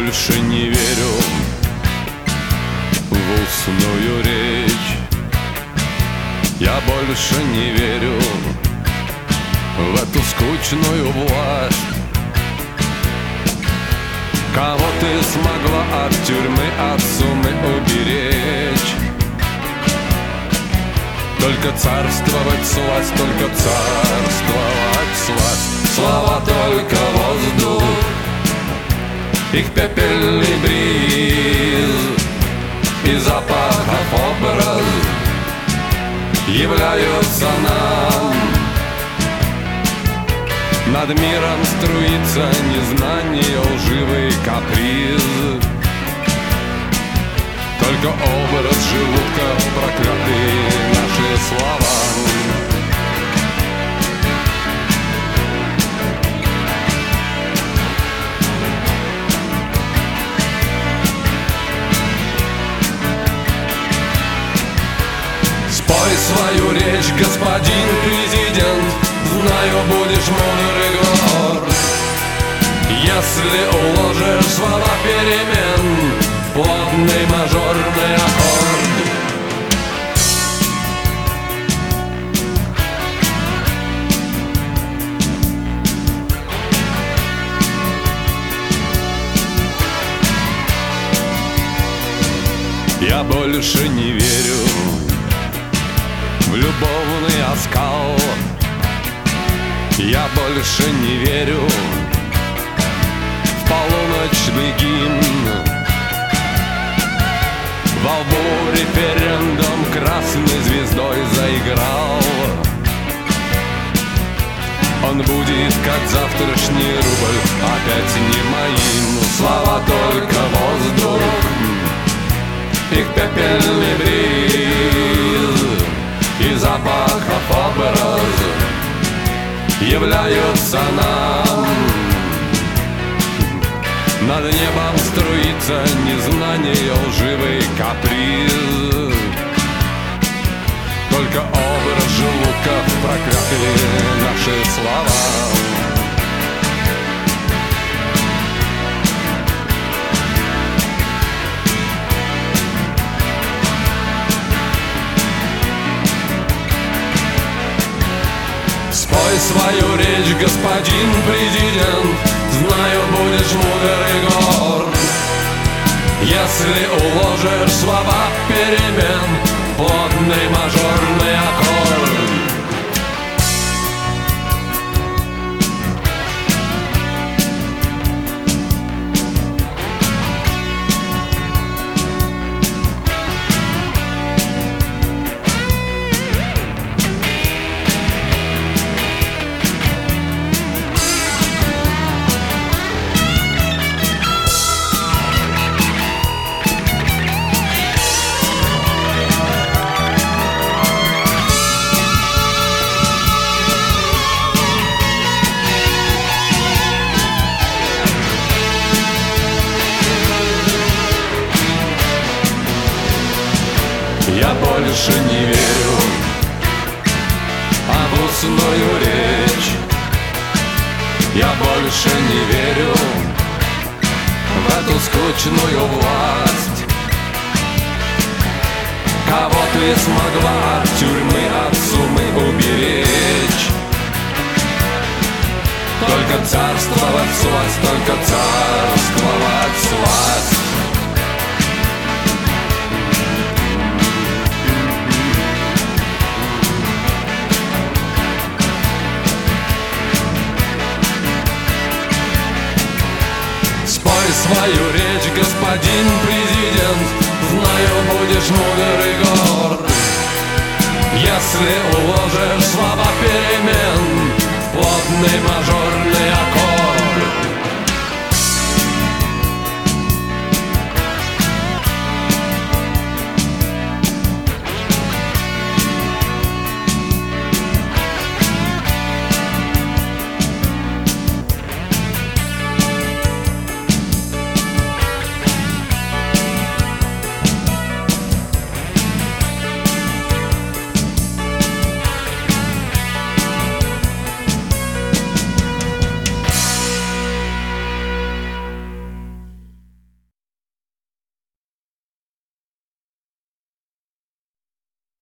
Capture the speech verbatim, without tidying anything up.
больше не верю в устную речь. Я больше не верю в эту скучную власть. Кого ты смогла от тюрьмы, от сумы уберечь? Только царствовать сласть, только царствовать сласть. Слова только воздух, их пепельный бриз и запахов образ являются нам. Над миром струится незнание, лживый каприз. Только образ желудка, проклятые наши слова. Спой свою речь, господин президент, знаю, будешь мудр и горд, если уложишь слова перемен, плотный мажорный аккорд. Я больше не верю в любовный оскал. Я больше не верю в полуночный гимн. Во лбу референдум красной звездой заиграл. Он будет, как завтрашний рубль, опять не моим. Слова только воздух, их пепельный бриз и запахов образ являются нам. Над небом струится незнание, лживый каприз. Только образ желудка, проклятые наши слова. Спой свою речь, господин президент, знаю, будешь мудр и горд, если уложишь слова перемен, плотный мажорный аккорд. Я больше не верю в устную речь. Я больше не верю в эту скучную власть. Кого ты смогла от тюрьмы, от сумы уберечь? Только царствовать сласть, только царствовать сласть. Спой свою речь, господин президент, знаю, будешь мудр и горд, если уложишь слова перемен, плотный мажорный аккорд.